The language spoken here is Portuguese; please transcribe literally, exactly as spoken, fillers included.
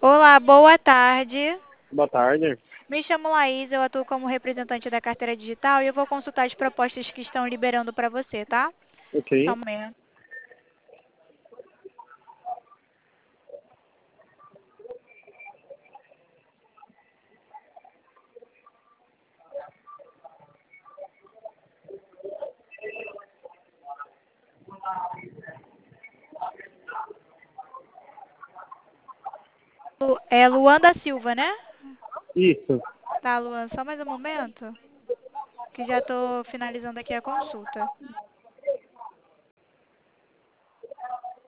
Olá, boa tarde. Boa tarde. Me chamo Laís, eu atuo como representante da carteira digital e eu vou consultar as propostas que estão liberando para você, tá? Ok. Só um momento. Lu- É Luan da Silva, né? Isso. Tá, Luan, só mais um momento, que já estou finalizando aqui a consulta.